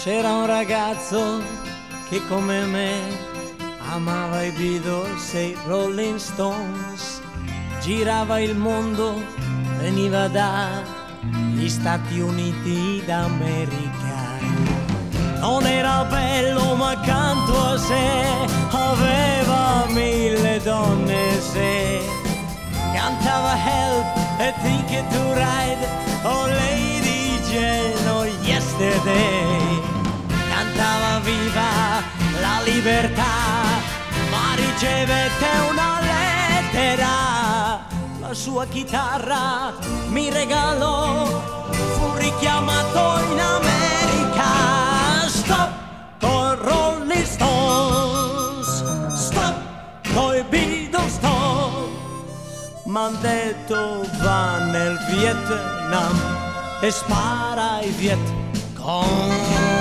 C'era un ragazzo che come me amava i Beatles e i Rolling Stones, girava il mondo, veniva dagli Stati Uniti d'America. Non era bello ma accanto a sé aveva 1000 donne se cantava Help e Ticket to Ride, oh Lady Jane, oh Yesterday. Cantava viva la libertà, ma ricevette una lettera. La sua chitarra mi regalò, fu richiamato in America. Stop con Rolling Stones, stop coi Beatles, stop. M'han detto va nel Vietnam e spara ai Vietcong.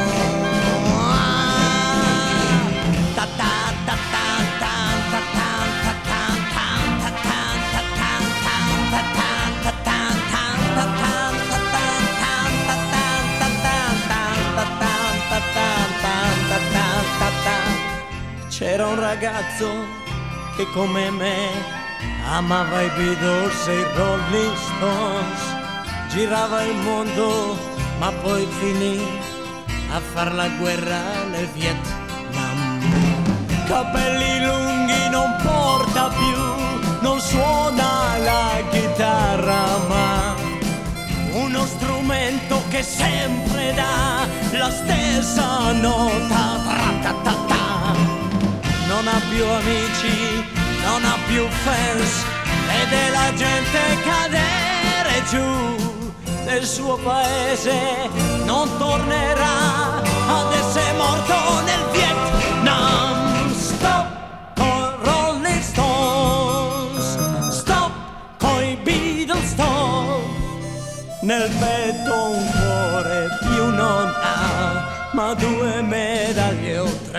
C'era un ragazzo che come me amava i Beatles e i Rolling Stones, girava il mondo ma poi finì a far la guerra nel Vietnam. Capelli lunghi non porta più, non suona la chitarra ma uno strumento che sempre dà la stessa nota. Tra-ta-ta-ta. Non ha più amici, non ha più fans, vede la gente cadere giù. Nel suo paese non tornerà, adesso è morto nel Vietnam. Stop con Rolling Stones, stop coi Beatles, stop. Nel petto un cuore più non ha, ma 2 medaglie o 3.